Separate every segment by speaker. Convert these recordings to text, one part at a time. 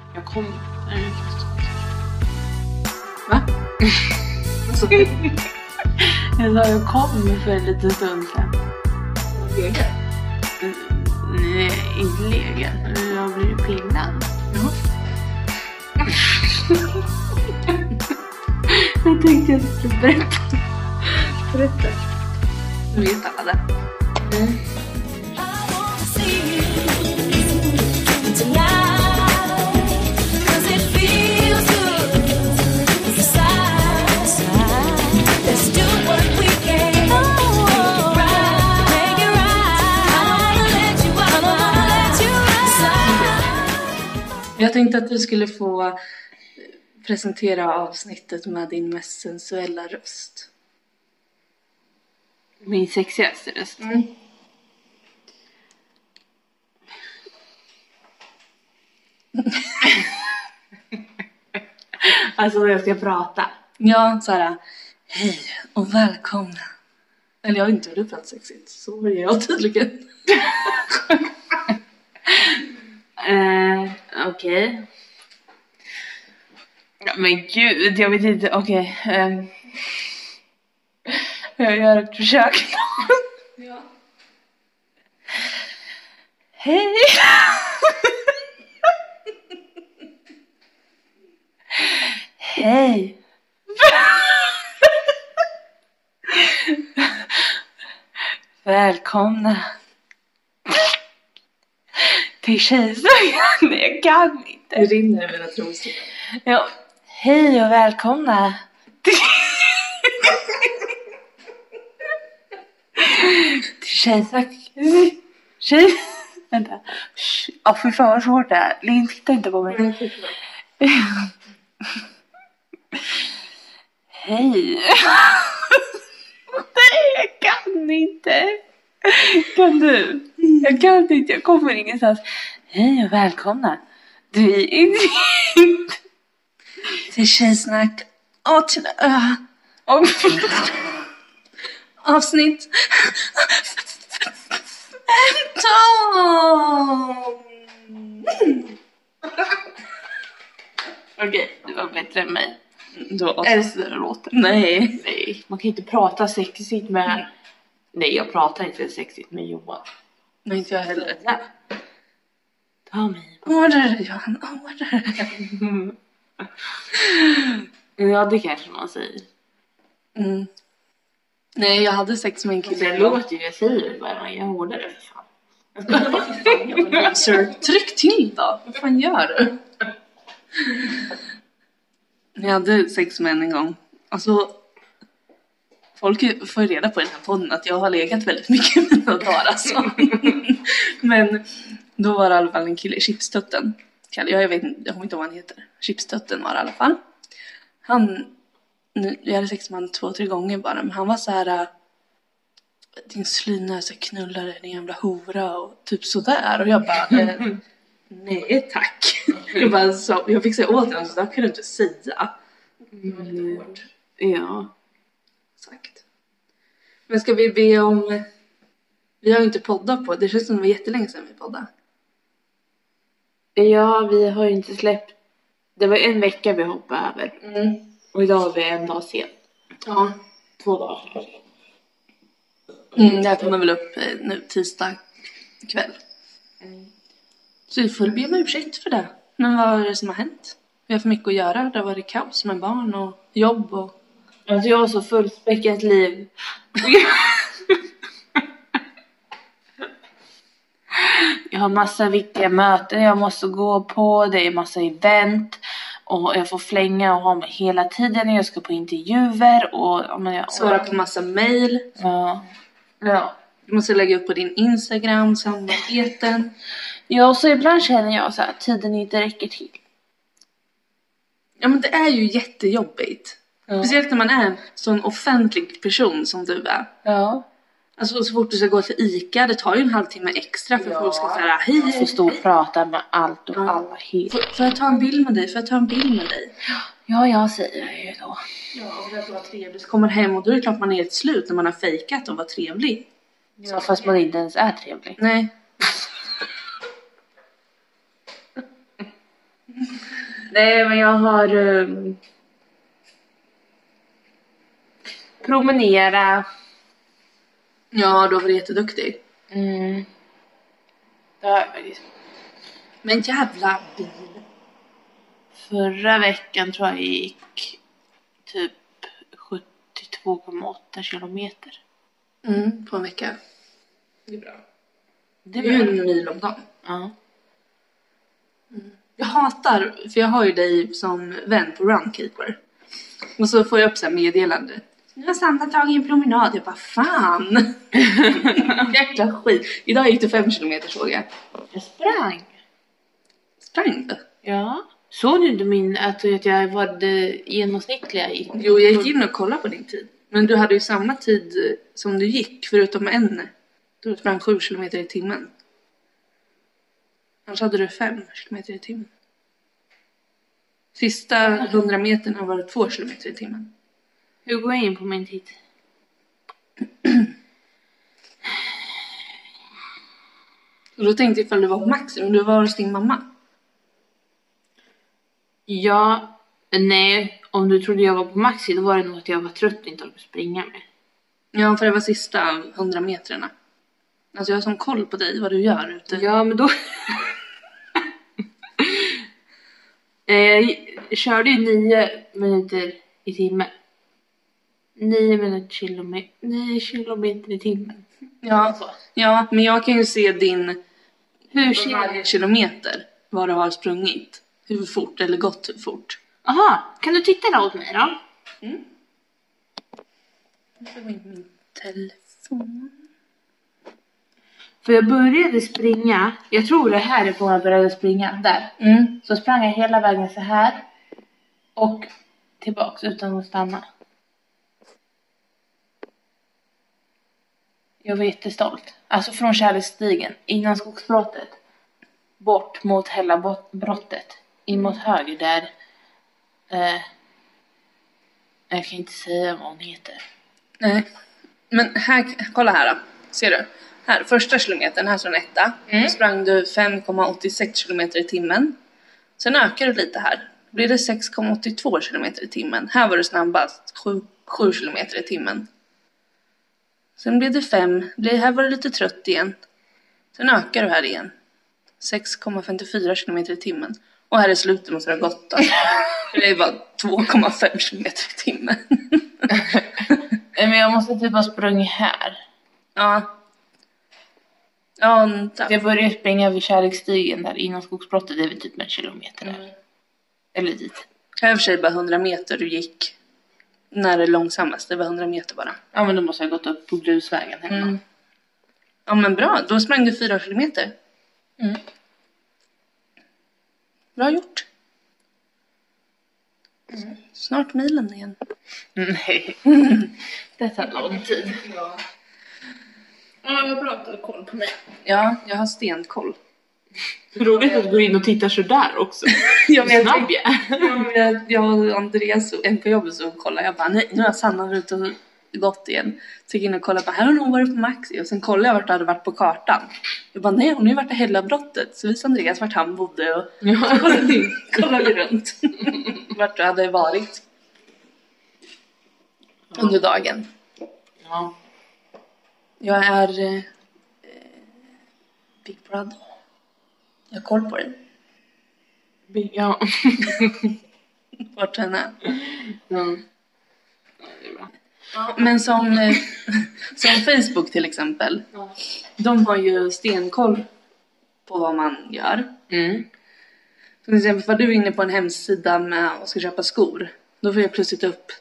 Speaker 1: Jag kom.
Speaker 2: Va?
Speaker 1: Jag sa jag kom för en liten stund sedan. Nej, inte legat. Jag har blivit pillad.
Speaker 2: Ja.
Speaker 1: Jag tänkte jag skulle berätta.
Speaker 2: Nu vet alla det. Jag tänkte att du skulle få presentera avsnittet med din mest sensuella röst.
Speaker 1: Min sexigaste röst.
Speaker 2: Alltså jag ska prata.
Speaker 1: Ja, Sara.
Speaker 2: Hej och välkomna. Eller jag har inte hört pratat sexigt. Så är jag tydligen.
Speaker 1: Okej. Ja, men gud, jag vet inte. Okej. Jag gör ett försök.
Speaker 2: Ja.
Speaker 1: Hej. Hej. Välkomna till Tjejsnack. Nej, jag kan inte.
Speaker 2: Det rinner i mina trosor.
Speaker 1: Ja, hej och välkomna till Tjejsnack. Vänta. Ja, fy fan vad svårt det är. Linn, titta inte på mig. Hej. Nej, jag kan inte. Kan du? Jag kan inte, jag kommer ingenstans. Hej och välkomna. Du är inte
Speaker 2: till Tjejsnack. Avsnitt 15.
Speaker 1: Okej, det var bättre än mig.
Speaker 2: Då
Speaker 1: Älskar låten. Nej, man kan inte prata sexigt med... Nej, jag pratar inte sexigt med Johan.
Speaker 2: Nej, inte jag heller.
Speaker 1: Ja. Ta mig.
Speaker 2: Order, Johan, order.
Speaker 1: Ja, det kanske man säger.
Speaker 2: Nej, jag hade sex med en kille.
Speaker 1: Det låter ju, jag säger bara, jag hårdar det för fan.
Speaker 2: Sir, tryck till då. Vad fan gör du? Jag hade sex med en gång. Alltså, folk får ju reda på i den här podden att jag har legat väldigt mycket med mina dagar alltså. Men då var det i alla fall en kille i Chipstutten. Jag vet inte, jag kommer inte ihåg vad han heter. Chipstutten var det i alla fall. Jag hade sex med honom 2-3 gånger bara. Men han var så här: din slynnösa knullare, din jävla hora och typ sådär. Och jag bara, nej tack. Jag fick säga åt honom, så där kan du inte säga.
Speaker 1: Ja.
Speaker 2: Sagt. Men ska vi be om... Vi har ju inte poddat på. Det känns som det var jättelänge sedan vi poddade.
Speaker 1: Ja, vi har ju inte släppt. Det var en vecka vi hoppade över. Och idag har vi en dag sen.
Speaker 2: Ja.
Speaker 1: 2 dagar.
Speaker 2: Jag kommer väl upp nu tisdag kväll. Så vi får be om ursäkt för det. Men vad är det som har hänt? Vi har för mycket att göra. Det har varit kaos med barn och jobb och...
Speaker 1: Alltså jag har så fullspäckat liv. Jag har massa viktiga möten jag måste gå på. Det är massa event. Och jag får flänga och ha mig hela tiden när jag ska på intervjuer. Och
Speaker 2: svara på massa mejl.
Speaker 1: Ja.
Speaker 2: Du måste lägga upp på din Instagram, samarbeten.
Speaker 1: Ja, så ibland känner jag så här att tiden inte räcker till.
Speaker 2: Ja, men det är ju jättejobbigt. Speciellt när man är en sån offentlig person som du är.
Speaker 1: Ja.
Speaker 2: Alltså så fort du ska gå till ICA, det tar ju en halvtimme extra för folk ska säga hej.
Speaker 1: Jag får stå och prata med allt och alla hela.
Speaker 2: Får jag ta en bild med dig?
Speaker 1: Ja, jag säger det ju då.
Speaker 2: Ja, och det var trevligt. Så kommer hem och då är det klart man är helt slut när man har fejkat och var trevlig.
Speaker 1: Ja, fast man inte ens är trevlig.
Speaker 2: Nej.
Speaker 1: Nej, men jag har promenera.
Speaker 2: Ja, du har varit jätteduktig.
Speaker 1: Det har jag faktiskt.
Speaker 2: Men jävla bil.
Speaker 1: Förra veckan tror jag gick typ 72,8 kilometer.
Speaker 2: På en vecka. Det är bra.
Speaker 1: Det
Speaker 2: Det är ju en mil om dagen.
Speaker 1: Ja.
Speaker 2: Jag hatar, för jag har ju dig som vän på Runkeeper. Och så får jag upp så här meddelande. Nu har Sandra tagit en promenad. Jag bara, fan. Jäkla skit. Idag gick det 5 kilometer, såg jag.
Speaker 1: Jag sprang.
Speaker 2: Sprang du?
Speaker 1: Ja. Såg du inte att jag var det genomsnittliga i?
Speaker 2: Jo, jag gick in och kollade på din tid. Men du hade ju samma tid som du gick, förutom en. Du sprang 7 kilometer i timmen. Annars hade du 5 kilometer i timmen. Sista 100 meterna var det 2 kilometer i timmen.
Speaker 1: Hur går jag in på min tid?
Speaker 2: Och då tänkte jag ifall du var på maximum, du var hos din mamma.
Speaker 1: Ja, nej. Om du trodde jag var på maxi, då var det nog att jag var trött och inte orkade springa med.
Speaker 2: Ja, för det var sista 100 metrarna. Alltså jag har sån koll på dig, vad du gör ute.
Speaker 1: Ja, men då... jag körde ju 9 minuter i timmen. 9 kilometer i timmen.
Speaker 2: Ja, men jag kan ju se din
Speaker 1: Hur
Speaker 2: varje kilometer, vad du har sprungit. Hur fort eller gått hur fort.
Speaker 1: Aha, kan du titta där åt mig då?
Speaker 2: Jag ska gå in på min telefon.
Speaker 1: För jag började springa, jag tror det här är på jag började springa, där. Så sprang jag hela vägen så här och tillbaks utan att stanna. Jag var jättestolt. Alltså från Kärleksstigen, innan skogsbrottet, bort mot hela brottet, in mot höger där. Jag kan inte säga vad hon heter.
Speaker 2: Nej, men här, kolla här då. Ser du? Här, första kilometern, här står en etta. Då sprang du 5,86 kilometer i timmen. Sen ökar du lite här. Då blir det 6,82 kilometer i timmen. Här var du snabbast, 7 kilometer i timmen. Sen blev det 5. Här var du lite trött igen. Sen ökar du här igen. 6,54 kilometer i timmen. Och här i slutet måste det ha gått då. Det är bara 2,5 kilometer i timmen.
Speaker 1: Men jag måste typ ha sprungit här.
Speaker 2: Ja.
Speaker 1: Jag började springa vid Kärleksstigen där innan skogsbrottet. Det är väl typ en kilometer där. Eller dit.
Speaker 2: Här för sig bara 100 meter du gick. När det är långsammast. Det var 100 meter bara.
Speaker 1: Ja, men då måste jag gått upp på grusvägen hemma.
Speaker 2: Ja, men bra. Då sprang du 4 kilometer. Bra gjort. Snart milen igen.
Speaker 1: Nej. Det tar lång tid. Ja, vad bra att du har koll på mig.
Speaker 2: Ja, jag har stenkoll.
Speaker 1: Roligt att du går in och tittar så där också.
Speaker 2: Snabb jag och Andreas och en på jobbet så kollade. Jag bara, nej, nu har Sanna varit ute och gått igen. Så gick in och kollade, här har hon varit på Maxi. Och sen kollade jag vart du hade varit på kartan. Jag bara, nej, hon har ju varit i hela brottet. Så visade Andreas vart han bodde. Och så kollade vi runt. Vart du hade varit. Under dagen.
Speaker 1: Ja.
Speaker 2: Jag är Big Brother. Jag har koll på dig.
Speaker 1: Ja.
Speaker 2: Vart den är.
Speaker 1: Ja, det är bra.
Speaker 2: Ja, men som Facebook till exempel.
Speaker 1: Ja.
Speaker 2: De har ju stenkoll på vad man gör. Till exempel för du är inne på en hemsida med och ska köpa skor. Då får jag plötsligt upp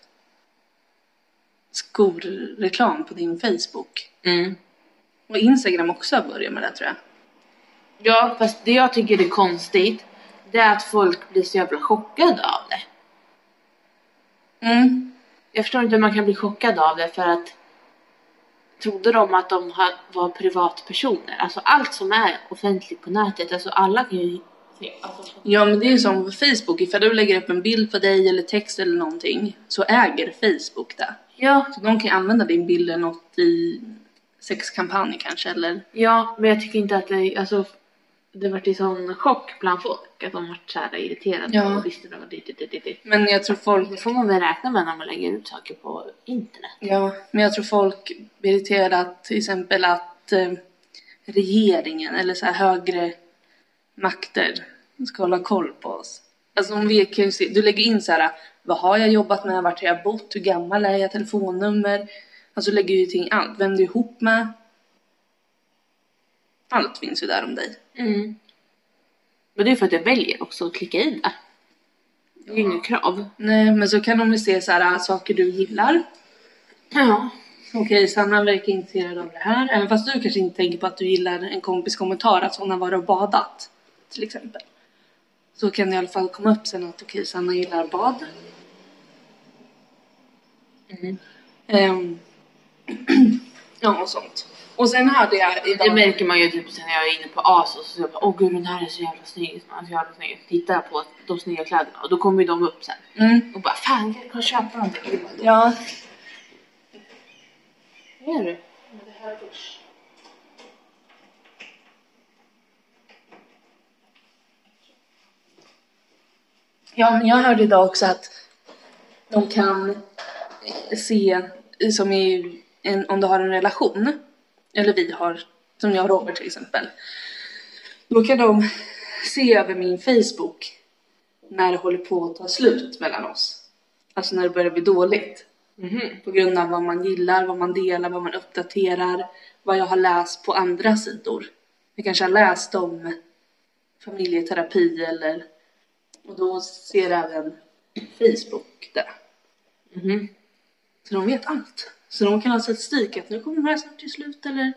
Speaker 2: skorreklam på din Facebook. Och Instagram också har börjat med det, tror jag.
Speaker 1: Ja, fast det jag tycker är konstigt, det är att folk blir så jävla chockade av det. Jag förstår inte hur man kan bli chockad av det, för att trodde de att de var privatpersoner. Alltså allt som är offentligt på nätet, alltså alla kan ju se. Alltså,
Speaker 2: ja, men det är ju som på Facebook. Ifall du lägger upp en bild på dig eller text eller någonting, så äger Facebook det.
Speaker 1: ja,
Speaker 2: Så de kan använda din bild eller något i sexkampanj kanske, eller?
Speaker 1: ja, men jag tycker inte att det, alltså det var till sån chock bland folk att de var så här irriterade och visste det var dit.
Speaker 2: Men jag tror folk...
Speaker 1: Det får man väl räkna med när man lägger ut saker på internet.
Speaker 2: Ja, men jag tror folk blir irriterade att till exempel att regeringen eller så här högre makter ska hålla koll på oss. Alltså om vi kan ju se, du lägger in så här, vad har jag jobbat med, vart har jag bott, hur gammal är jag, telefonnummer. Alltså lägger ju till allt, vem du är ihop med. Allt finns ju där om dig.
Speaker 1: Mm. Men det är för att jag väljer också att klicka in det. Det är inget krav.
Speaker 2: Nej, men så kan de ju se så här saker du gillar.
Speaker 1: Ja.
Speaker 2: Okej, Sanna verkar intresserad av det här. Även fast du kanske inte tänker på att du gillar en kompis kommentar att hon har varit och badat. Till exempel. Så kan det i alla fall komma upp sen att okej, Sanna gillar bad. Ja, och sånt. Och sen hade jag idag...
Speaker 1: Det märker man ju typ sen jag är inne på ASOS. Så jag bara, åh gud, den här är så jävla snygg. Så jävla snygg. Tittar jag på de snygga kläderna. Och då kommer ju de upp sen. Och bara, fan, jag kan köpa dem.
Speaker 2: Ja.
Speaker 1: Vad är det?
Speaker 2: Det här först. Ja, men jag hörde idag också att de kan se som om du har en relation, eller vi har, som jag och Robert till exempel, då kan de se över min Facebook när det håller på att ta slut mellan oss. Alltså när det börjar bli dåligt. På grund av vad man gillar, vad man delar, vad man uppdaterar, vad jag har läst på andra sidor. Jag kanske har läst om familjeterapi eller... Och då ser även Facebook det. Så de vet allt. Så de kan ha statistik att nu kommer de här snart till slut eller...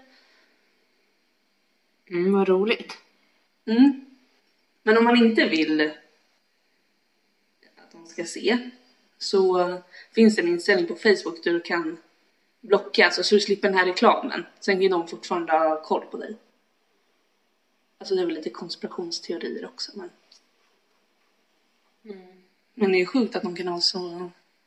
Speaker 1: Vad roligt.
Speaker 2: Men om man inte vill att de ska se så finns det en inställning på Facebook där du kan blocka så du slipper den här reklamen. Sen kan de fortfarande ha koll på dig. Alltså det är väl lite konspirationsteorier också. Men det är sjukt att de kan ha så...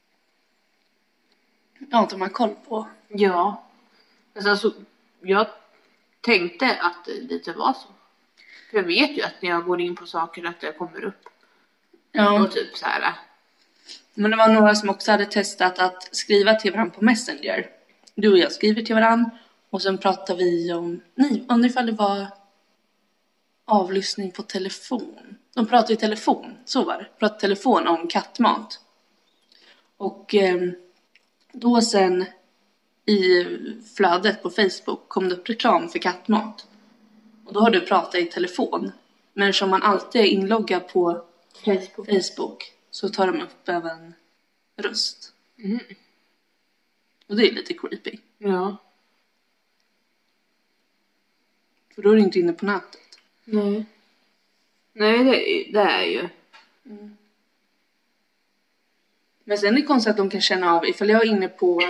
Speaker 2: Ja, att de har koll på.
Speaker 1: Ja. Alltså, jag tänkte att det lite var så. För jag vet ju att när jag går in på saker att det kommer upp.
Speaker 2: Ja.
Speaker 1: Och typ så här.
Speaker 2: Men det var några som också hade testat att skriva till varandra på Messenger. Du och jag skriver till varandra. Och sen pratar vi om... Nej, undrar ifall det var avlyssning på telefon. De pratade i telefon, så var det. Pratade telefon om kattmat. Och då sen i flödet på Facebook kom det upp reklam för kattmat. Och då har du pratat i telefon. Men som man alltid är inloggad på Facebook så tar de upp även röst. Och det är lite creepy.
Speaker 1: Ja.
Speaker 2: För då är du inte inne på nätet.
Speaker 1: Nej. Nej, det är ju.
Speaker 2: Men sen är det konstigt att de kan känna av ifall jag är inne på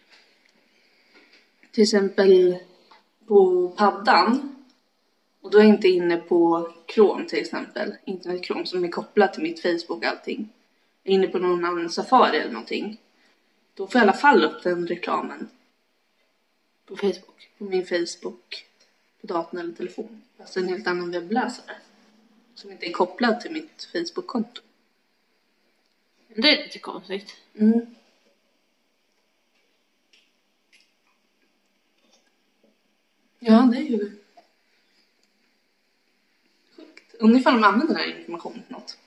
Speaker 2: till exempel på paddan och då är jag inte inne på Chrome till exempel, internet Chrome som är kopplat till mitt Facebook och allting. Jag är inne på någon annan Safari eller någonting. Då får jag i alla fall upp den reklamen
Speaker 1: På Facebook.
Speaker 2: på min Facebook, på datorn eller telefon. Fast en helt annan webbläsare som inte är kopplad till mitt Facebook-konto.
Speaker 1: Det är lite konstigt.
Speaker 2: Ja, det är ju sjukt. Ungefär om de använder den här informationen till något.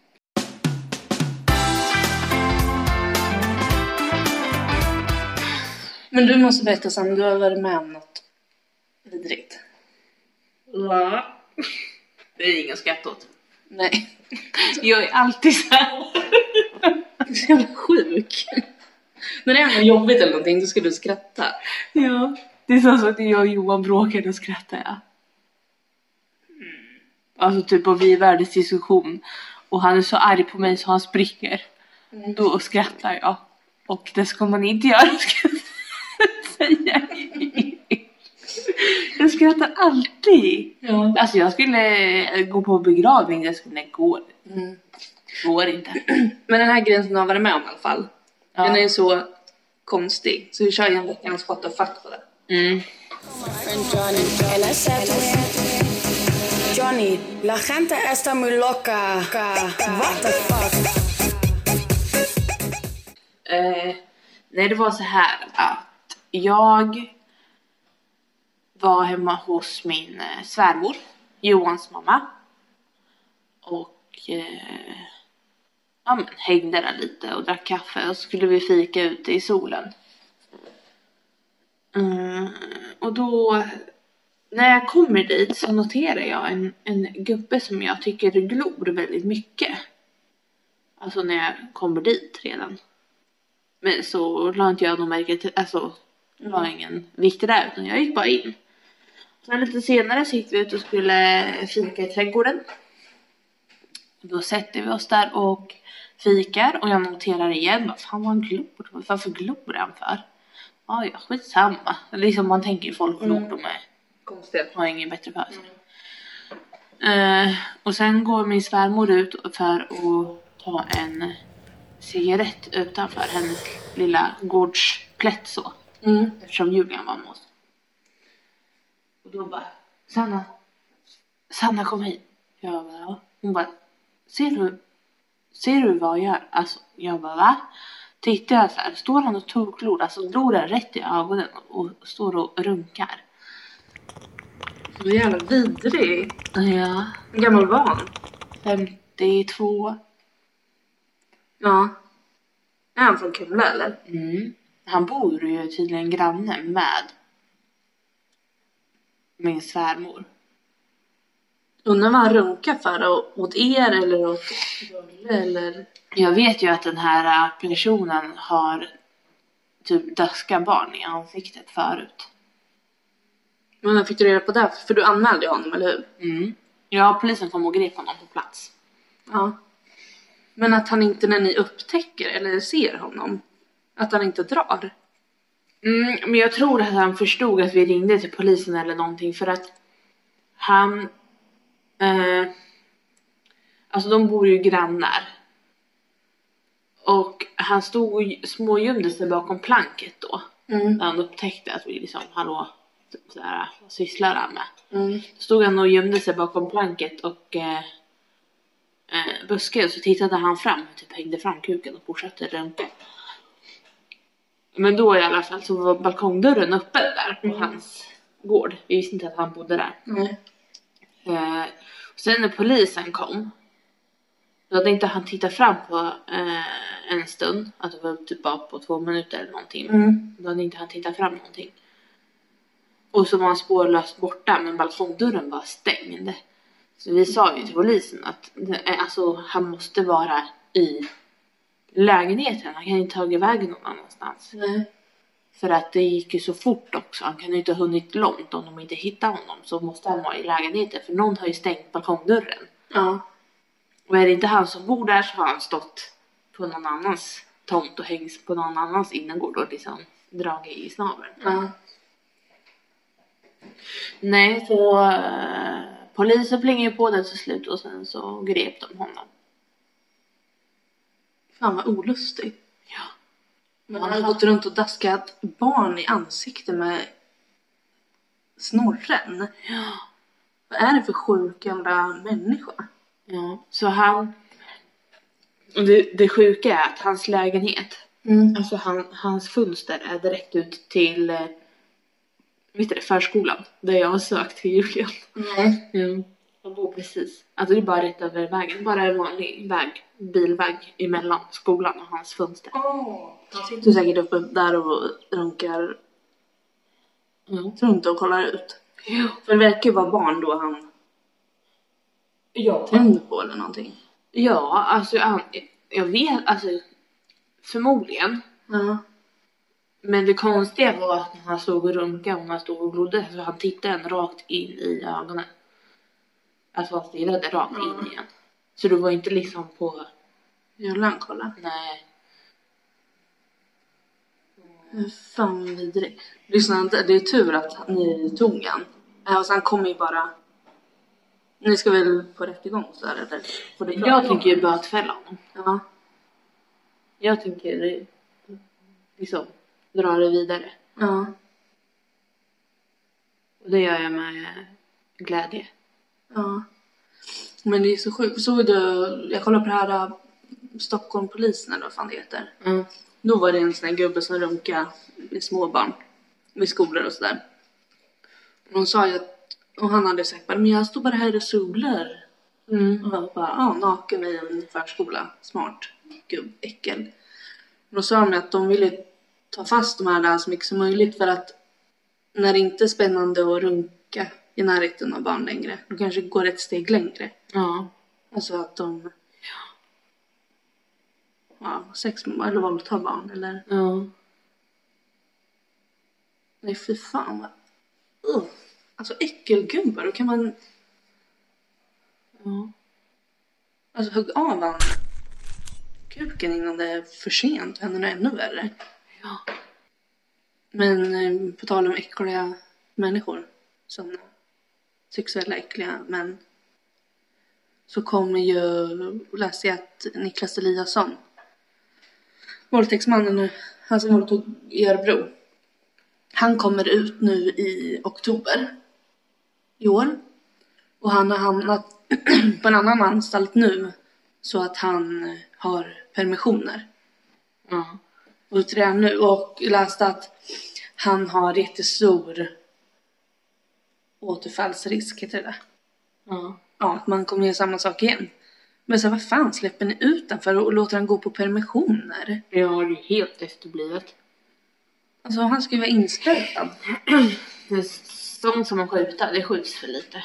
Speaker 2: Men du måste berätta Sam, du har varit med om något vidrigt.
Speaker 1: Ja. Det är ingen skratt åt.
Speaker 2: Nej.
Speaker 1: Jag är alltid så här.
Speaker 2: Du är så jävla sjuk. När det är något jobbigt eller någonting, då ska du skratta.
Speaker 1: Ja. Det är så att jag och Johan bråkade och skrattade jag. Alltså typ av vi världens diskussion. Och han är så arg på mig så han springer. Då skrattar jag. Och det ska man inte göra, ska jag säga. Jag skrattar alltid.
Speaker 2: Ja.
Speaker 1: Alltså jag skulle gå på begravning, det skulle gå. Går inte.
Speaker 2: Men den här grejen som du har varit med om i alla fall.
Speaker 1: Ja.
Speaker 2: Den är så konstig. Så vi kör igen veckans what the fuck på det.
Speaker 3: Johnny, la gente está muy loca. What the fuck?
Speaker 1: Nej, det var så här att jag var hemma hos min svärmor, Johans mamma. Och ja, men hängde där lite och drack kaffe och så skulle vi fika ute i solen. Och då när jag kommer dit så noterar jag en gubbe som jag tycker glor väldigt mycket. Alltså när jag kommer dit redan. Men så la inte jag någon märke till, alltså det var ingen vikt där utan jag gick bara in. Sen lite senare så gick vi ut och skulle fika i trädgården. Då sätter vi oss där och fikar och jag noterar igen, vad fan var han glor? Varför glor han för? Ja, skitsamma. Liksom man tänker ju folk glor, de är konstiga, har ingen bättre för sig. Och sen går min svärmor ut för att ta en cigarett utanför hennes lilla gårdsplätt så. Eftersom Julian var med oss. Och då bara, Sanna kom hit. Jag bara, ja. Hon bara, ser du vad jag gör? Alltså, jag bara, va? Tittar jag så här, står han och torklor, alltså drog den rätt i ögonen och står och runkar.
Speaker 2: Så jävla vidrig.
Speaker 1: Ja.
Speaker 2: Hur gammal var han?
Speaker 1: 52.
Speaker 2: Ja. Är han från Kumla eller?
Speaker 1: Han bor ju tydligen granne med min svärmor.
Speaker 2: Undrar vad han runkar för? Åt er eller åt Rolle eller?
Speaker 1: Jag vet ju att den här personen har typ döska barn i ansiktet förut.
Speaker 2: Men när fick du reda på det? För du anmälde honom, eller hur?
Speaker 1: Ja, polisen kom och grep honom på plats.
Speaker 2: Ja. Men att han inte, när ni upptäcker eller ser honom, att han inte drar?
Speaker 1: Men jag tror att han förstod att vi ringde till polisen eller någonting. För att han... alltså de bor ju grannar. Och han stod och smågömde sig bakom planket då. När han upptäckte att vi liksom, hallå, typ sådär, vad sysslar han med? Stod han och gömde sig bakom planket och busken, och så tittade han fram, typ hängde fram kuken och fortsatte runka. Men då i alla fall så var balkongdörren öppen där på hans gård. Vi visste inte att han bodde där. Sen när polisen kom, då hade inte han tittat fram på en stund. Att det var typ bara på 2 minuter eller någonting. Då hade inte han tittat fram någonting. Och så var han spårlöst borta, men balkongdörren var stängd. Så vi sa ju till polisen att alltså, han måste vara i lägenheten. Han kan inte ta iväg någon annanstans. För att det gick ju så fort också. Han kan ju inte ha hunnit långt om de inte hittar honom. Så måste han vara i lägenheten. För någon har ju stängt balkongdörren.
Speaker 2: Ja.
Speaker 1: Och är det inte han som bor där så har han stått på någon annans tomt och hängs på någon annans innergård och liksom dragit i snaveln.
Speaker 2: Ja.
Speaker 1: Nej, så polisen plingade på det till slut och sen så grep de honom.
Speaker 2: Fan vad olustig.
Speaker 1: Ja.
Speaker 2: Men han har gått runt och daskat barn i ansiktet med snorren.
Speaker 1: Ja.
Speaker 2: Vad är det för sjuk jävla människa?
Speaker 1: Ja, så han... Och det sjuka är att hans lägenhet, alltså hans fönster är direkt ut till vet du, förskolan där jag har sökt till Julian. Han bor precis, alltså det är bara rätt över vägen, bara en vanlig väg, bilväg emellan skolan och hans fönster.
Speaker 2: Han sitter säkert uppe där och runkar runt och kollar ut. För det verkar ju vara barn då han tänder på eller någonting.
Speaker 1: Ja, alltså jag vet, alltså förmodligen. Men det konstiga var att han stod och runkade och han stod och glodde, så han tittade en rakt in i ögonen. Alltså han stirrade rakt in igen. Så det var inte liksom på...
Speaker 2: Jävlar, kolla.
Speaker 1: Nej.
Speaker 2: Fan vidrig. Lyssna, det är tur att ni tog han. Alltså han kommer ju bara... Ni ska väl på rättegång så där, eller?
Speaker 1: Jag tycker ju bötfälla honom.
Speaker 2: Ja.
Speaker 1: Jag tycker liksom dra det vidare.
Speaker 2: Ja.
Speaker 1: Och det gör jag med glädje.
Speaker 2: Ja. Men det är så sjukt. Såg du, jag kollade på det här Stockholmpolisen eller vad fan det heter.
Speaker 1: Mm.
Speaker 2: Då var det en sån här gubbe som runkade med småbarn vid skolor och sådär. Och de sa ju att, och han hade sagt bara, men jag står bara här och solar. Och jag bara, naken i en förskola. Smart. Gubb, äckel. Och då sa de att de ville ta fast de här där så mycket som möjligt för att när det inte är spännande att runka i närheten av barn längre, då kanske går ett steg längre.
Speaker 1: Ja.
Speaker 2: Alltså att de sex eller våldtar barn eller
Speaker 1: Ja.
Speaker 2: nej fy fan vad alltså äckelgubbar, då kan man alltså hugga av han kuken innan det är för sent, händer det ännu värre.
Speaker 1: Ja.
Speaker 2: Men på tal om äckliga människor, sådana sexuella äckliga män, så kommer ju, läste jag att Niklas Eliasson, våldtäktsmannen, han som våldtog i Örebro, han kommer ut nu i oktober i år. Och han har hamnat på en annan anstalt nu så att han har permissioner.
Speaker 1: Ja.
Speaker 2: Och utreder nu och läste att han har jättestor återfallsrisk, heter det.
Speaker 1: Ja.
Speaker 2: Ja, att man kommer göra samma sak igen. Men så vad fan släpper ni ut den för och låter han gå på permissioner?
Speaker 1: Det är helt efterblivet.
Speaker 2: Alltså han ska ju vara inspärrad.
Speaker 1: Det är sånt som man skjuter, det skjuts för lite.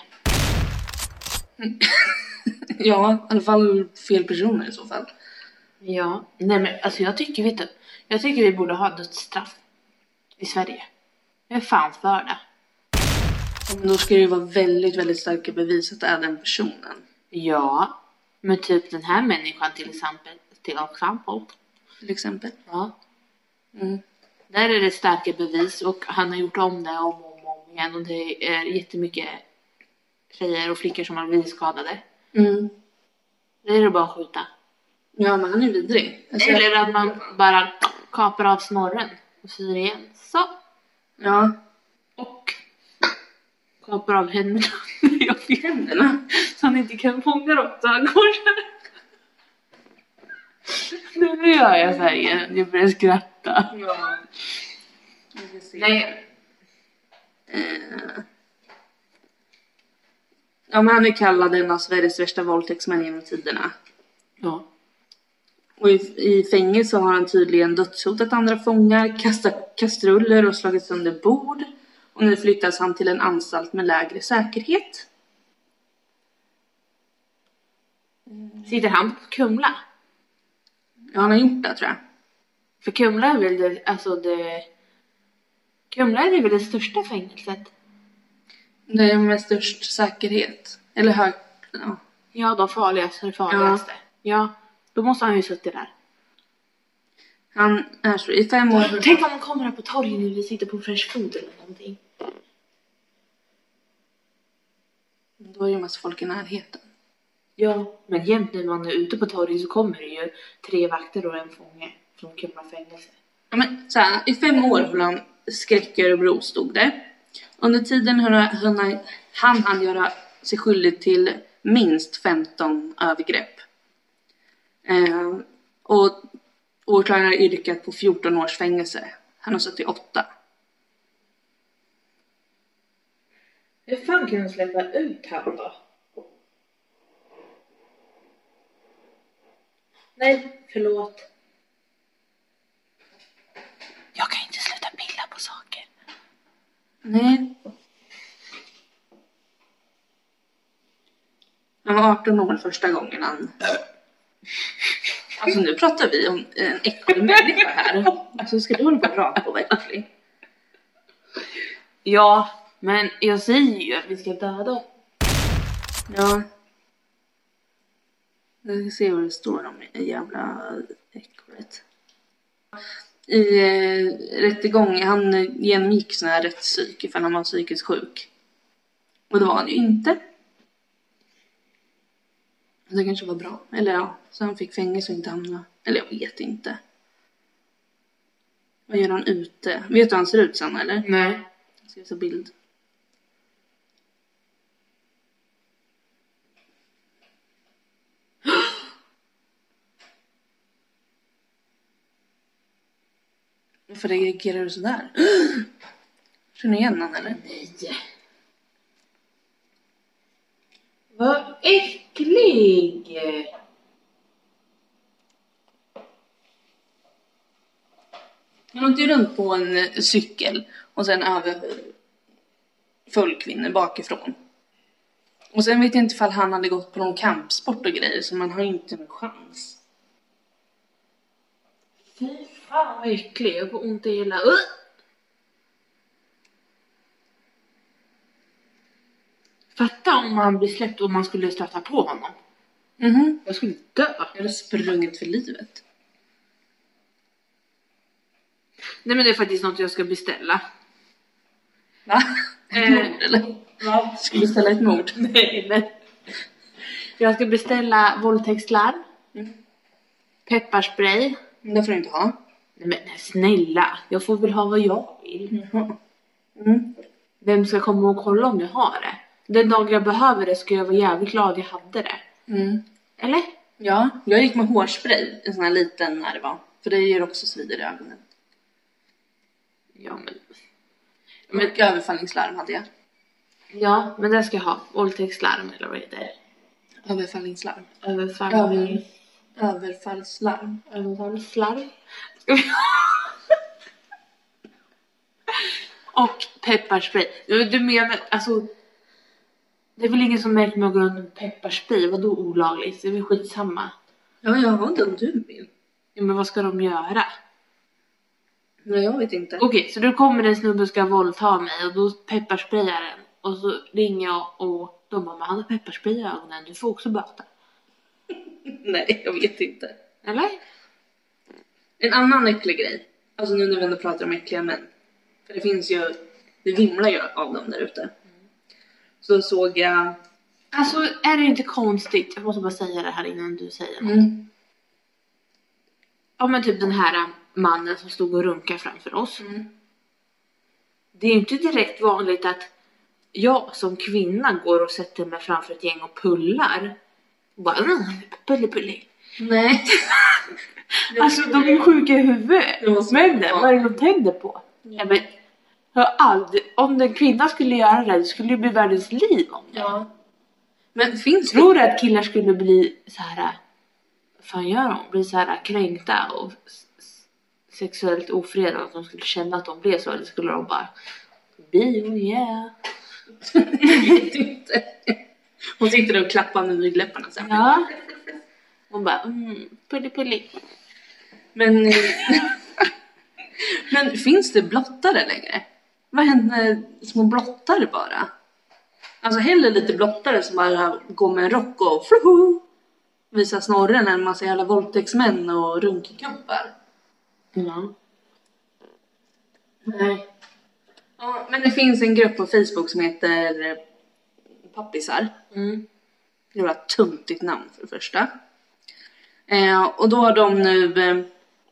Speaker 2: Ja, i alla fall fel personer i så fall.
Speaker 1: Ja, nej men alltså jag tycker vi borde ha dödsstraff i Sverige. Jag är fan för det.
Speaker 2: Men då ska det ju vara väldigt, väldigt starka bevis att det är den personen.
Speaker 1: Ja, men typ den här människan till exempel.
Speaker 2: Till exempel.
Speaker 1: Ja.
Speaker 2: Mm.
Speaker 1: Där är det starka bevis och han har gjort om det om igen och det är jättemycket tjejer och flickor som har blivit skadade.
Speaker 2: Mm.
Speaker 1: Det är det bara att skjuta.
Speaker 2: Ja, men han är vidrig. Alltså,
Speaker 1: Eller att man bara kapar av snorren och syr igen. Så.
Speaker 2: ja.
Speaker 1: Och kapar av händerna.
Speaker 2: Händerna.
Speaker 1: Så han inte kan fånga dem så han går så här. Nu gör jag så här igen. Jag börjar skratta.
Speaker 2: Ja.
Speaker 1: Nej.
Speaker 2: Ja, men han är kallad en av Sveriges värsta våldtäktsmän genom tiderna.
Speaker 1: Ja.
Speaker 2: Och i fängelse har han tydligen dödshotat andra fångar, kastat kastruller och slagit sönder bord. Och nu flyttas han till en anstalt med lägre säkerhet.
Speaker 1: Sitter han på Kumla?
Speaker 2: Ja, han har gjort det, tror jag.
Speaker 1: För Kumla är väl Kumla är väl det största fängelset?
Speaker 2: Det är med störst säkerhet. Eller ja.
Speaker 1: Ja, de farligaste. Ja, då måste han ju suttit där.
Speaker 2: Han är så i 5 år.
Speaker 1: Tänk om han kommer här på torget när vi sitter på Fresh Food eller någonting.
Speaker 2: Då är det en massa folk i närheten.
Speaker 1: Ja, men jämt när man är ute på torget så kommer det ju 3 vakter och en fånge från Kumla fängelse.
Speaker 2: Ja, men så här, i 5 år höll han skräck i Örebro, stod det. Under tiden han göra sig skyldig till minst 15 övergrepp. Och åklagaren har yrkat på 14 års fängelse. Han har suttit 8.
Speaker 1: Hur fan kan de släppa ut han då? Nej, förlåt. Jag kan inte sluta pilla på saker.
Speaker 2: Nej. Han var 18 år första gången han... Alltså nu pratar vi om en äcklig människa här. Alltså ska du hålla på och prata på verkligen?
Speaker 1: Ja, men jag säger ju att vi ska döda.
Speaker 2: Ja. Jag ska se vad det står om i jävla äckligt. I rättegång, han genomgick sån här rättspsyk ifall han var psykiskt sjuk. Och det var han ju inte. Det kanske var bra. Eller ja, så han fick fängelse och inte hamna. Eller jag vet inte. Vad gör han ute? Vet du hur han ser ut, Sanna, eller?
Speaker 1: Nej.
Speaker 2: Jag ska visa bild. Varför reagerar du sådär? Känner du igen någon eller?
Speaker 1: Nej. Vad äcklig!
Speaker 2: Han åkte ju runt på en cykel och sen föll kvinnor bakifrån. Och sen vet jag inte ifall han hade gått på någon kampsport och grejer, så man har ju inte en chans.
Speaker 1: Fy fan vad äcklig, jag får ont i hela... Fatta om han blir släppt och man skulle stöta på honom. Jag skulle dö.
Speaker 2: Jag hade sprungit för livet.
Speaker 1: Nej men det är faktiskt något jag ska beställa.
Speaker 2: Va? Ett mord eller?
Speaker 1: Ja.
Speaker 2: Ska du ställa ett mord?
Speaker 1: Nej. Jag ska beställa våldtäktslarm. Pepparspray.
Speaker 2: Det får du inte ha.
Speaker 1: Nej men snälla, jag får väl ha vad jag vill. Vem ska komma och kolla om jag har det? Den dag jag behöver det ska jag vara jävligt glad jag hade det. Eller?
Speaker 2: Ja, jag gick med hårspray, en sån här liten när det var. För det gör också svider i ögonen.
Speaker 1: Ja men...
Speaker 2: Och överfallningslarm hade jag.
Speaker 1: Ja, men det ska jag ha. Våldtäktslarm eller vad heter det?
Speaker 2: Överfallningslarm.
Speaker 1: Överfallslarm. Och pepparspray. Du menar, alltså... Det är väl ingen som märker mig att gå runt med pepparspray. Vadå olagligt? Det är väl skitsamma.
Speaker 2: Ja, jag har inte om du vill.
Speaker 1: Ja, men vad ska de göra?
Speaker 2: Nej, jag vet inte.
Speaker 1: Okej, så då kommer en snubbe och ska våldta mig och då pepparsprayar den. Och så ringer jag och de bara, men han har pepparspray i ögonen. Du får också böta.
Speaker 2: Nej, jag vet inte.
Speaker 1: Eller?
Speaker 2: En annan äcklig grej. Alltså nu när vi ändå pratar om äckliga män. För det finns ju, det vimlar ju av dem där ute. Så såg jag...
Speaker 1: Alltså, är det inte konstigt? Jag måste bara säga det här innan du säger något. Ja, men typ den här mannen som stod och runkade framför oss. Det är ju inte direkt vanligt att jag som kvinna går och sätter mig framför ett gäng och pullar. Och bara, pulle.
Speaker 2: Nej.
Speaker 1: Alltså, de är sjuka i huvudet. Männen, vad är det de tänder på? Ja, men, om den kvinna skulle göra det skulle det bli världens liv om det.
Speaker 2: Ja. Men finns det...
Speaker 1: Tror du att killar skulle bli så här, vad fan gör de? Bli så här kränkta och sexuellt ofredade, att de skulle känna att de blev så, eller skulle de bara bio, yeah.
Speaker 2: Hon sitter där och klappar med mygläpparna sen.
Speaker 1: Ja. Hon bara, pulli.
Speaker 2: Men men finns det blottare längre? Vad händer små blottare bara? Alltså hellre lite blottare som bara går med en rock och visar snorren än en massa jävla våldtäktsmän och runkgubbar.
Speaker 1: Ja.
Speaker 2: Nej. Ja, men det finns en grupp på Facebook som heter Pappisar. Det var ett tuntigt namn för det första. Och då har de nu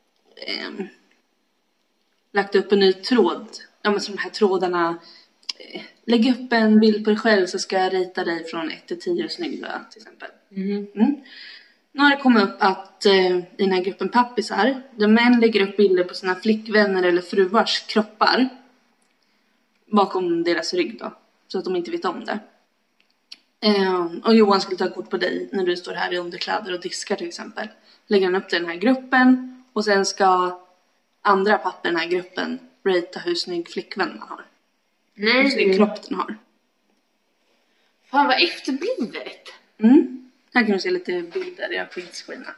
Speaker 2: lagt upp en ny tråd. Ja, men som de här trådarna. Lägg upp en bild på dig själv så ska jag rita dig från 1 till 10 snygg till exempel. Nu har det kommit upp att i den här gruppen Pappisar, där män lägger upp bilder på sina flickvänner eller fruars kroppar bakom deras rygg då, så att de inte vet om det. Och Johan skulle ta kort på dig när du står här i underkläder och diskar till exempel. Lägger han upp till den här gruppen och sen ska andra papper i den här gruppen rata hur snygg flickvän man har. Hur snygg kropp den har.
Speaker 1: Fan vad efterblivet.
Speaker 2: Här kan du se lite bilder, jag har skitskina.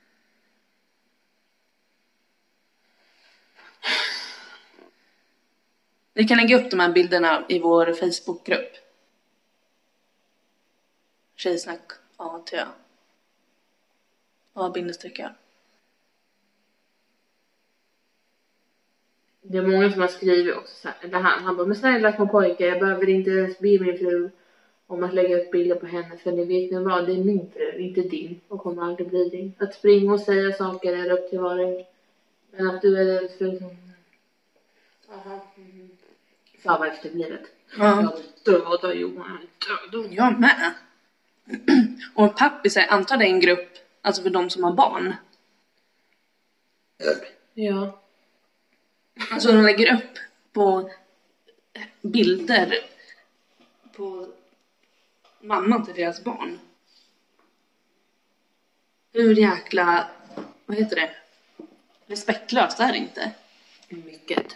Speaker 2: Vi kan lägga upp de här bilderna i vår Facebookgrupp. Tjejsnack A-T-A. A-.
Speaker 1: Det är många som har skrivit också så här, han bara, men snälla små pojkar, jag behöver inte ens be min fru om att lägga upp bilder på henne, för ni vet nu vad, det är min fru, inte din, och kommer aldrig bli din. Att springa och säga saker är upp till var och en, men att du är den fru som... Fan vad efterblivet.
Speaker 2: Ja.
Speaker 1: Jag dödar Johan,
Speaker 2: Jag med. Och en pappis är antar det en grupp, alltså för de som har barn.
Speaker 1: Ja.
Speaker 2: Alltså de lägger upp på bilder på mamman till deras barn. Hur jäkla, vad heter det? Respektlöst är det inte.
Speaker 1: Mycket.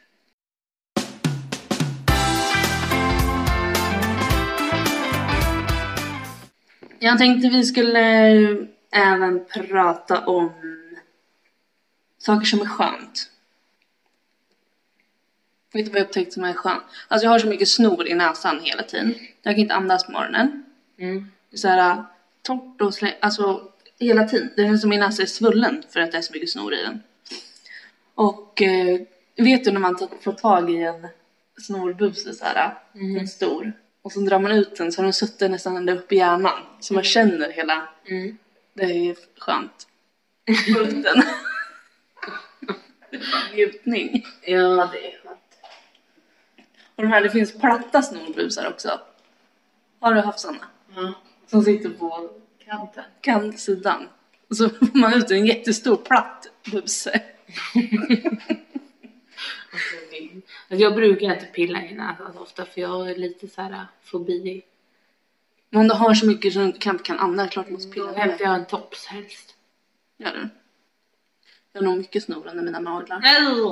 Speaker 2: Jag tänkte vi skulle även prata om saker som är skönt. Vet du vad jag upptäckt som är skönt? Alltså jag har så mycket snor i näsan hela tiden. Jag kan inte andas på morgonen. Det är så här torrt och alltså hela tiden. Det känns som min näsa är svullen för att det är så mycket snor i den. Och vet du när man får tag i en snorbuse så här, en stor. Och så drar man ut den så har den suttit nästan ända upp i hjärnan. Så man känner hela, det är skönt. Bulten. Njutning.
Speaker 1: Ja, det är skönt.
Speaker 2: Och de här, det finns platta snorbusar också. Har du haft sådana?
Speaker 1: Ja.
Speaker 2: Som sitter på
Speaker 1: Kanten.
Speaker 2: kantsidan. Och så får man ut en jättestor platt buse.
Speaker 1: Alltså, jag brukar inte pilla i näsan ofta för jag är lite så här fobi.
Speaker 2: Men om du har så mycket som du kan andas, klart du måste
Speaker 1: Då
Speaker 2: pilla.
Speaker 1: hämtar jag en tops helst.
Speaker 2: Gör du? Jag har nog mycket snor under mina naglar.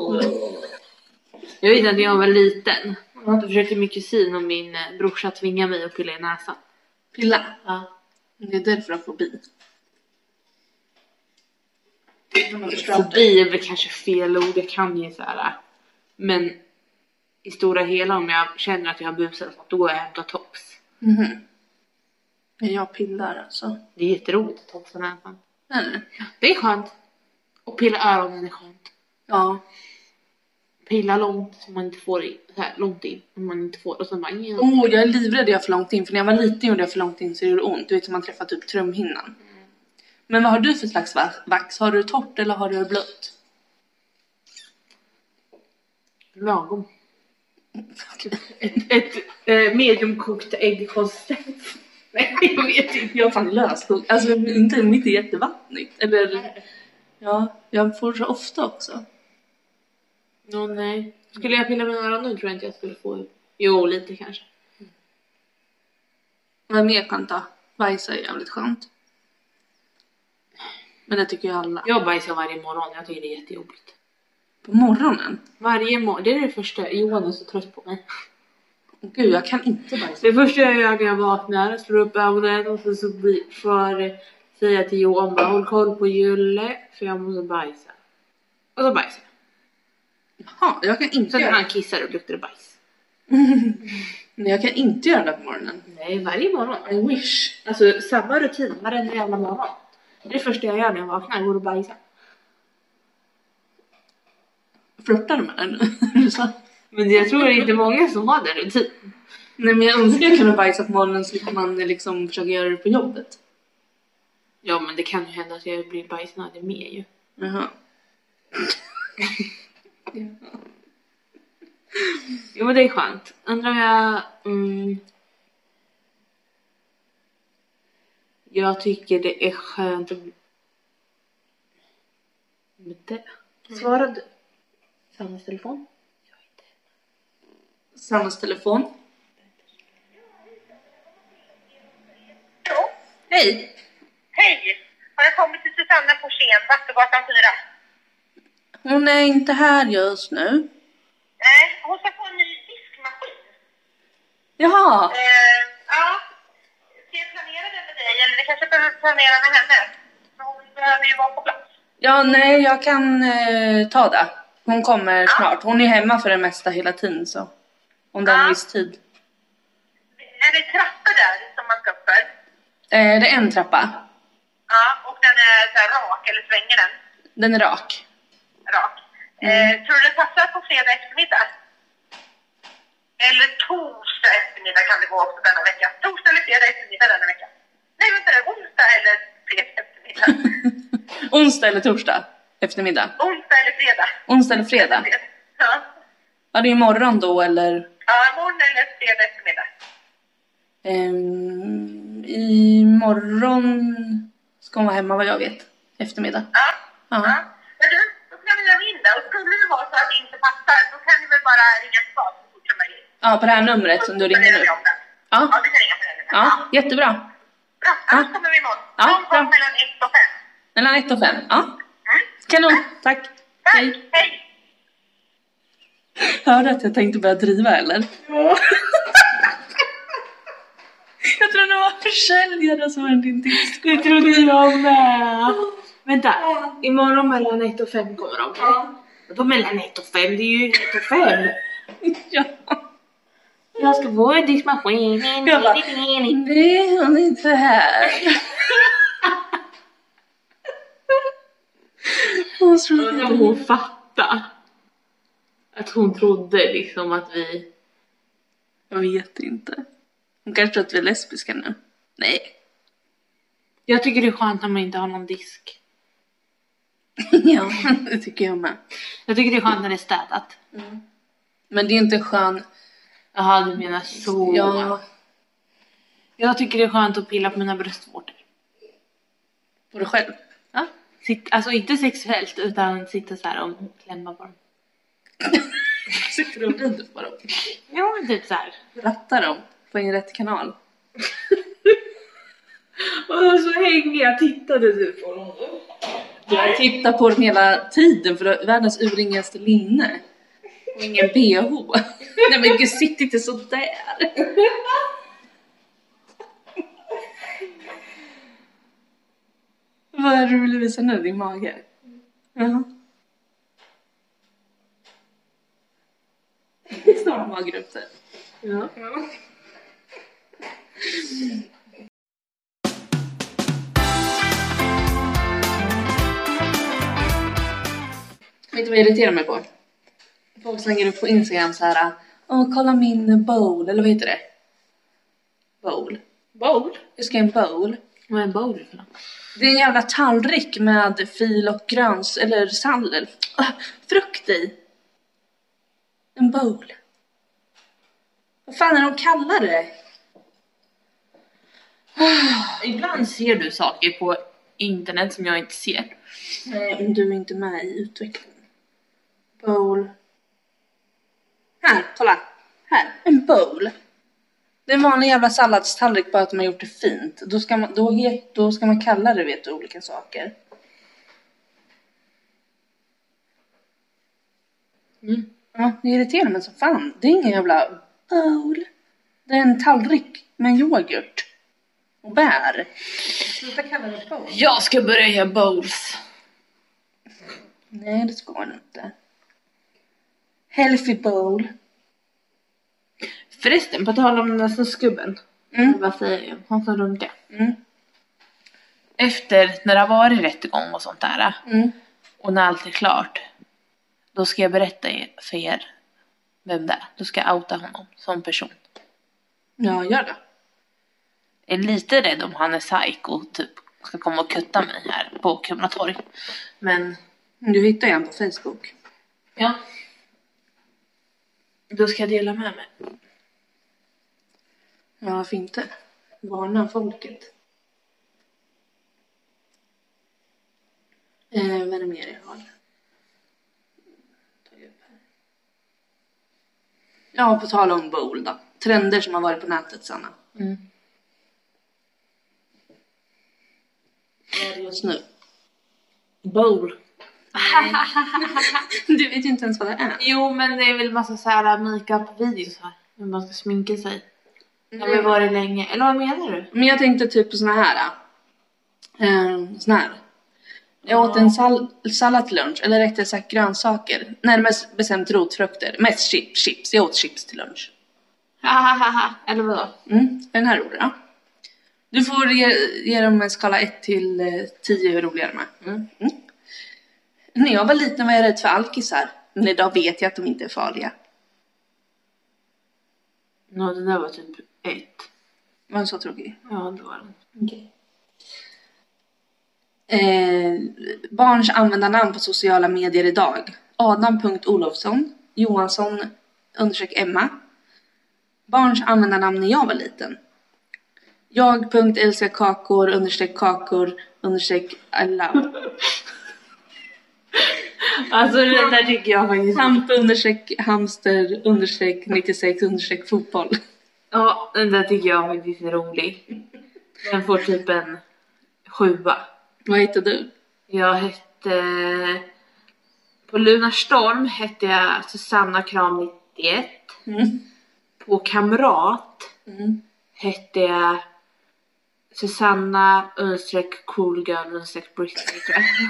Speaker 1: Jag vet att när jag var liten. Då försökte min kusin och min brorsa tvinga mig att pilla i näsan.
Speaker 2: Pilla?
Speaker 1: Ja.
Speaker 2: Det är därför jag får fobi.
Speaker 1: Fobi är väl kanske fel ord. Jag kan ju så här. Men i stora hela om jag känner att jag har busat då går jag och hämtar tops.
Speaker 2: Men jag pillar alltså.
Speaker 1: Det är jätteroligt att topsa näsan.
Speaker 2: Eller?
Speaker 1: Det är skönt. Och pilla öronen är skönt.
Speaker 2: Ja.
Speaker 1: Pilla långt så man inte får i, så här långt in om man inte får och så bara
Speaker 2: Jag är livrädd jag för långt in, för när jag var liten gjorde jag för långt in så det gjorde ont. Du vet som man träffar typ trumhinnan. Men vad har du för slags vax? Har du torrt eller har du blött?
Speaker 1: lagom. Ett mediumkokt äggkonsistens. Nej, jag vet inte.
Speaker 2: Jag har fan löskokt. Alltså inte mitt är jättevattnigt. Eller ja, jag får så ofta också.
Speaker 1: Nej. Skulle jag pilla med öronen nu tror jag inte jag skulle få. Jo, lite kanske.
Speaker 2: Vad mer skönt då? Bajsa är jävligt skönt. Men det tycker ju alla.
Speaker 1: Jag bajsar varje morgon. Jag tycker det är jättejobbigt.
Speaker 2: På morgonen?
Speaker 1: Varje morgon. Det är det första. Johan är så trött på mig.
Speaker 2: Gud, jag kan inte bajsa.
Speaker 1: Det första jag gör när jag vaknar, slår upp ögonen och så får säga till Johan bara håll koll på Julle för jag måste bajsa. Och så bajsar jag.
Speaker 2: Jaha, jag kan inte
Speaker 1: Så när
Speaker 2: göra
Speaker 1: han kissar och luktar det bajs.
Speaker 2: Nej, jag kan inte göra det på morgonen.
Speaker 1: Nej, varje morgon.
Speaker 2: I wish.
Speaker 1: Alltså samma rutin varenda jävla morgon. Det är det första jag gör när jag vaknar, går och bajsar.
Speaker 2: Flörtar du med den?
Speaker 1: Men jag tror det är inte många som har den rutin.
Speaker 2: Nej, men jag önskar jag kunde bajsa på morgonen så kan man liksom försöka göra det på jobbet.
Speaker 1: Ja, men det kan ju hända att jag blir bajsnödig med ju.
Speaker 2: Jaha.
Speaker 1: Jo, men det är skönt. Undrar om jag... Jag tycker det är skönt att... Med det. Svarade du? Samma telefon?
Speaker 2: Sannas telefon.
Speaker 4: Hallå?
Speaker 2: Hej!
Speaker 4: Hej! Har jag kommit till Susanna Forsén, Vattengatan 4?
Speaker 2: Hon är inte här just nu.
Speaker 4: Nej, hon ska få en ny diskmaskin.
Speaker 2: Jaha!
Speaker 4: Ja, ska jag planera den med dig? Eller det kanske behöver planera med henne? För hon behöver ju vara på plats.
Speaker 2: Ja, nej, jag kan ta det. Hon kommer snart. Hon är hemma för det mesta hela tiden så. Om det är en viss tid.
Speaker 4: Är det trappor där som man ska upp för?
Speaker 2: Det är en trappa.
Speaker 4: Ja, och den är så här rak, eller svänger den?
Speaker 2: Den är rak.
Speaker 4: Rak. Tror du det passar på fredag eftermiddag? Eller torsdag eftermiddag kan det gå också denna vecka. Torsdag eller fredag eftermiddag denna vecka. Nej, vänta, det är onsdag eller fredag eftermiddag.
Speaker 2: Onsdag eller torsdag eftermiddag?
Speaker 4: Onsdag eller fredag.
Speaker 2: Onsdag eller fredag?
Speaker 4: Ja.
Speaker 2: Ja, det är imorgon då eller?
Speaker 4: Ja, imorgon eller fredag eftermiddag.
Speaker 2: Imorgon ska hon vara hemma vad jag vet. Eftermiddag.
Speaker 4: Ja.
Speaker 2: Ja.
Speaker 4: Ja. Men du, då planerar vi in det. Och ska skulle det vara så att det inte passar, då kan ni väl bara ringa tillbaka så fort som möjligt.
Speaker 2: Ja, på det här numret som du ringer nu.
Speaker 4: Ja,
Speaker 2: Ja,
Speaker 4: vi kan ringa på det.
Speaker 2: ja, jättebra.
Speaker 4: Bra, annars kommer vi imorgon.
Speaker 2: Ja,
Speaker 4: Någon gång
Speaker 2: bra.
Speaker 4: mellan 1 och 5.
Speaker 2: Mellan 1 och 5. Ja, kanon. Tack. Hej.
Speaker 4: Hej!
Speaker 2: Hörde att jag tänkte börja driva eller? Ja. Jag tror det var försäljare som var din disk.
Speaker 1: Det trodde jag med. Vänta, imorgon mellan 1 och 5 kommer de. Ja. Då mellan 1 och 5, det är ju 1 och 5.
Speaker 2: Ja.
Speaker 1: Jag ska få en diskmaskin.
Speaker 2: Jag bara, nej, hon är inte här.
Speaker 1: Hon fattade. Att hon trodde liksom att vi...
Speaker 2: Jag vet inte. Hon kanske tror att vi är lesbiska nu. Nej.
Speaker 1: Jag tycker det är skönt när man inte har någon disk.
Speaker 2: Ja, det tycker jag med.
Speaker 1: Jag tycker det är skönt när det är städat.
Speaker 2: Men det är inte skönt.
Speaker 1: Jaha, du menar så.
Speaker 2: Ja.
Speaker 1: Jag tycker det är skönt att pilla på mina bröstvårtor.
Speaker 2: På dig själv.
Speaker 1: Ja. Alltså inte sexuellt utan sitta så här och klämma på dem.
Speaker 2: Sitter du och vrider på dem?
Speaker 1: Ja, typ så här.
Speaker 2: Rattar dem på en rätt kanal.
Speaker 1: Och så hänger jag tittade du på dem.
Speaker 2: Jag tittar på dem hela tiden för det är världens urringaste linne. Och ingen bh. Nej men gud, sitt inte så där. Vad är det du vill visa nu? Din mage? Ja. Snart mager upp det.
Speaker 1: Ja.
Speaker 2: Vet du vad jag irriterar mig på? Folk slänger upp på Instagram så här. Åh, kolla min bowl. Eller vad heter det? Bowl.
Speaker 1: Bowl?
Speaker 2: Jag ska ha en bowl.
Speaker 1: Vad är en bowl för något?
Speaker 2: Det är en jävla tallrik med fil och gröns eller sallad. Frukt i. En bowl. Vad fan är de kallar det?
Speaker 1: Ibland ser du saker på internet som jag inte ser.
Speaker 2: Nej, men du är inte med i utvecklingen. Bowl. Här, kolla. Här, en bowl. Det är en vanlig jävla salladstallrik, bara att man har gjort det fint. Då ska man kalla det, vet du, olika saker. Ja, det irriterar mig så fan. Det är ingen jävla bowl. Det är en tallrik med yoghurt. Och bär. Sluta kalla det bowl.
Speaker 1: Jag ska börja göra bowls.
Speaker 2: Nej, det ska den inte. Healthy bowl.
Speaker 1: Förresten, på tal om den där skubben. Vad säger jag? Han sa runka. Efter, när det har varit rättegång och sånt där. Och när allt är klart. Då ska jag berätta för er vem det är. Då ska jag outa honom som person.
Speaker 2: Ja, gör det.
Speaker 1: Jag är lite rädd om han är psycho, typ. Ska komma och kutta mig här på Kumla torg. Men...
Speaker 2: Du hittar ju en på Facebook.
Speaker 1: Ja. Då ska jag dela med mig.
Speaker 2: Ja, varför inte? Varna folket. Vad är det mer jag har? Ja, på tal om bowl då. Trender som har varit på nätet, Sanna. Vad är det just nu?
Speaker 1: Bowl.
Speaker 2: Du vet ju inte ens vad det är.
Speaker 1: Jo, men det är väl massa så här makeup-videos här. Hur man ska sminka sig. Det har väl varit länge. Eller vad menar du?
Speaker 2: Men jag tänkte typ på såna här. Jag åt en sallad till lunch. Eller rättare sagt grönsaker. Närmast bestämt rotfrukter. Mest chips. Jag åt chips till lunch.
Speaker 1: Eller vadå?
Speaker 2: Den här rolig då. Du får ge dem en skala 1 till 10 hur roliga de är. När jag var liten var jag rädd för alkisar. Men idag vet jag att de inte är farliga.
Speaker 1: Ja, det där var typ 1.
Speaker 2: Var den så tråkig?
Speaker 1: Ja, det var den.
Speaker 2: Okej. Barns användarnamn på sociala medier idag. Adam.Olofsson. Johansson _Emma. Barns användarnamn när jag var liten. Jag.älskar kakor _kakor _ I love.
Speaker 1: Alltså det där tycker jag faktiskt.
Speaker 2: Hamster_hamster_96_fotboll.
Speaker 1: Ja, den där tycker jag faktiskt är rolig. Den får typ en 7.
Speaker 2: Vad heter du?
Speaker 1: Jag hette... På Lunarstorm hette jag Susanna Kram 91. På Kamrat hette jag Susanna _coolgirl _Britney.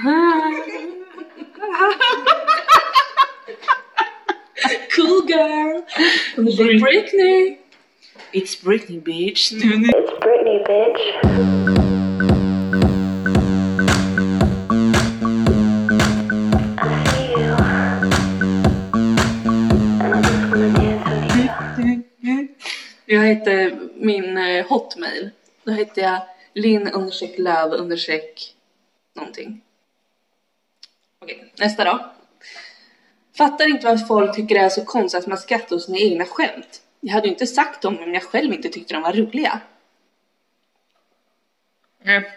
Speaker 2: Cool girl. Britney.
Speaker 1: It's Britney bitch.
Speaker 5: It's Britney, bitch. I see you. And I just wanna dance with you.
Speaker 2: Jag hette min hotmail. Då hette jag lin_löv_ någonting. Okej, nästa då. Fattar inte varför folk tycker det är så konstigt att man skrattar åt sina egna skämt. Jag hade ju inte sagt dem om jag själv inte tyckte de var roliga. Nej.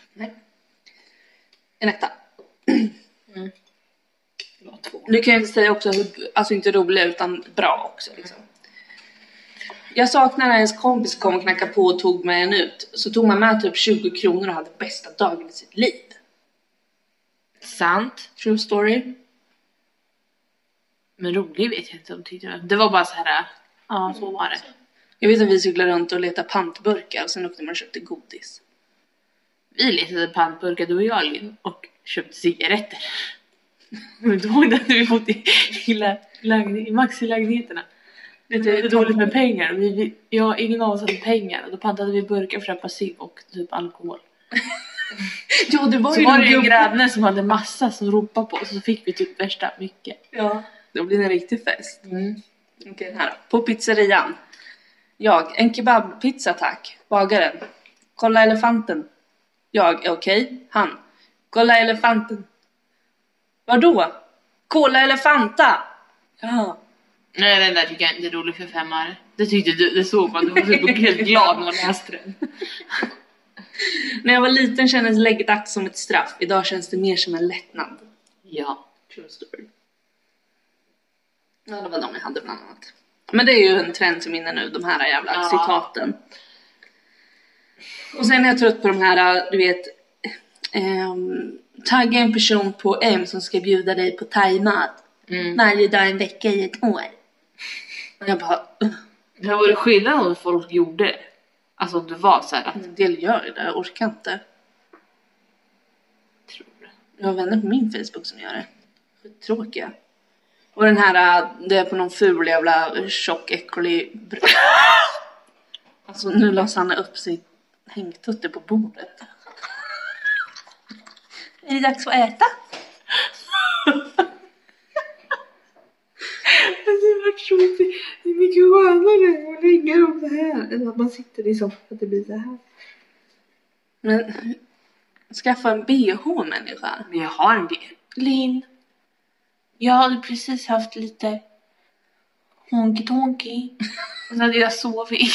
Speaker 2: En etta. Nu kan jag inte säga också alltså inte roliga utan bra också liksom. Jag saknar när ens kompis kom och knackade på och tog mig en ut. Så tog man med typ 20 kronor och hade bästa dagen i sitt liv.
Speaker 1: Sant.
Speaker 2: True story.
Speaker 1: Men rolig vet jag inte om tyckte det var bara så här. Ja, så var det.
Speaker 2: Jag vet att vi cyklade runt och letade pantburkar och sen åkte man och köpte godis.
Speaker 1: Vi letade pantburkar, du och jag, Linn, och köpte cigaretter. Men du ihåg när vi bodde i Maxi-lägenheterna? Det är dåligt med pengar. Ingen av oss hade pengar. Och då pantade vi burkar för att köpa cigg och typ alkohol.
Speaker 2: Ja, det var
Speaker 1: så
Speaker 2: ju
Speaker 1: var det en granne som hade massa som ropade på. Och så fick vi typ värsta mycket.
Speaker 2: Ja, då blir det en riktig fest. Okej, här då. På pizzerian. En kebabpizza tack. Bagaren. Kolla elefanten. Okej. Han. Kolla elefanten. Vadå? Kolla elefanta. Ja.
Speaker 1: Nej, den där tycker jag inte är rolig för 5 år. Det tyckte du, det såg man. Du var typ helt glad när man läste den.
Speaker 2: När jag var liten kändes läggdags som ett straff. Idag känns det mer som en lättnad.
Speaker 1: Ja.
Speaker 2: True story. Ja, det var de jag hade bland annat. Men det är ju en trend som inne nu, de här jävla citaten. Och sen är jag trött på de här, du vet, tagga en person på M som ska bjuda dig på thaimat. Varje dag en vecka i ett år. Och jag bara...
Speaker 1: Det var det skillnad om folk gjorde det. Alltså om det var så här att...
Speaker 2: En del gör det, jag orkar inte.
Speaker 1: Tror det.
Speaker 2: Jag har vänner på min Facebook som gör det. Tråkiga. Och den här, det är på någon ful jävla tjock, äcklig... Alltså nu la Sanna upp sig hängtutte på bordet. Är det dags att äta?
Speaker 1: Det är mycket skönare att lägga dem så här än att man sitter i soffan att det blir så här.
Speaker 2: Men skaffa en BH, människa.
Speaker 1: Men jag har en BH. Linn. Jag hade precis haft lite honky-tonky. Och så hade jag sovit.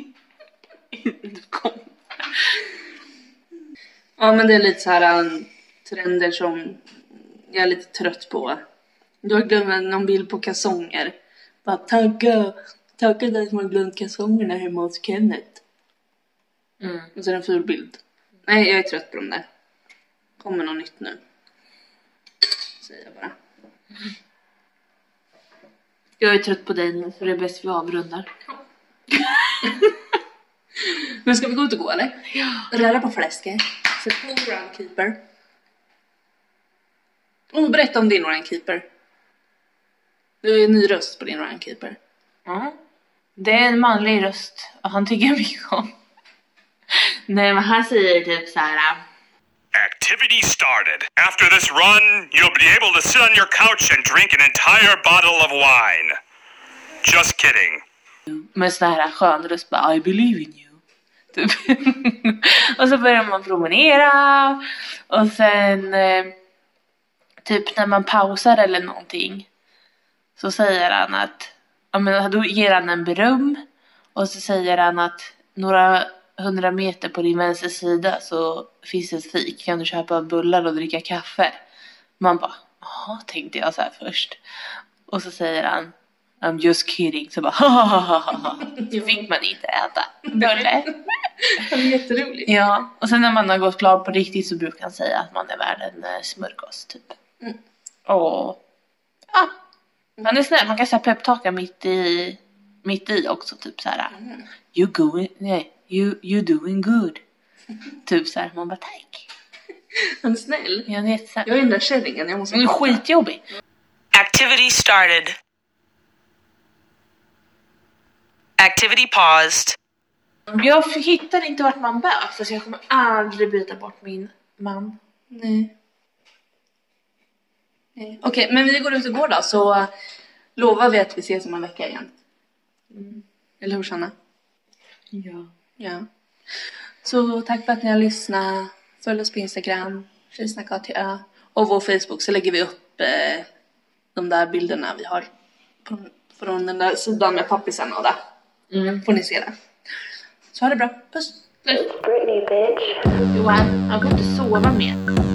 Speaker 2: Ja, men det är lite så här trender som jag är lite trött på. Jag glömde någon bild på kalsonger. Bara tagga den som har glömt kalsongerna hemma hos Kenneth. Och så är det en ful bild. Nej, jag är trött på dem där. Kommer något nytt nu. Säger jag bara.
Speaker 1: Jag är trött på dig nu, så det är bäst vi avrundar.
Speaker 2: Men ska vi gå ut och gå, eller? Ja. Röra på fläsket. Sätt på Runkeeper. Och berätta om din Runkeeper. Du är en ny röst på din Runkeeper.
Speaker 1: Ja. Det är en manlig röst. Och han tycker jag mycket om. Nej, men han säger typ så här.
Speaker 6: Activity started. After this run, you'll be able to sit on your couch and drink an entire bottle of wine. Just kidding.
Speaker 1: Med sån här skön röst bara, I believe in you. Typ. Och så börjar man promenera. Och sen typ när man pausar eller någonting, så säger han att, ja, men då ger han en beröm. Och så säger han att några 100 meter på din vänster sida så finns ett fik. Kan du köpa bullar och dricka kaffe? Man bara, Ja, tänkte jag så här först. Och så säger han, I'm just kidding. Så bara, ha. Det fick man inte äta. Bulle.
Speaker 2: Det är jätteroligt.
Speaker 1: Ja, och sen när man har gått klart på riktigt så brukar han säga att man är värd en smörgås typ. Och ja, han är snäll. Man kan säga peptalka mitt i också typ så här. You doing good. Typ så här, man bara tack.
Speaker 2: Han är snäll.
Speaker 1: Ja, det är så här.
Speaker 2: Jag är den där kärringen, jag måste
Speaker 1: Han är skitjobbig.
Speaker 7: Activity started. Activity paused.
Speaker 1: Jag hittar inte vart man bös, så jag kommer aldrig byta bort min man.
Speaker 2: Nej. Okej, men vi går ut och går då, så lovar vi att vi ses om en vecka igen. Eller hur, Sanna? Ja. Så tack för att ni har lyssnat. Följ oss på Instagram, Tjejsnack-ATÖ. Och vår Facebook, så lägger vi upp de där bilderna vi har från den där sidan med pappisen och där. Får ni se det. Så ha det bra. Puss.
Speaker 5: Britney, bitch.
Speaker 1: Johan, han får inte sova mer.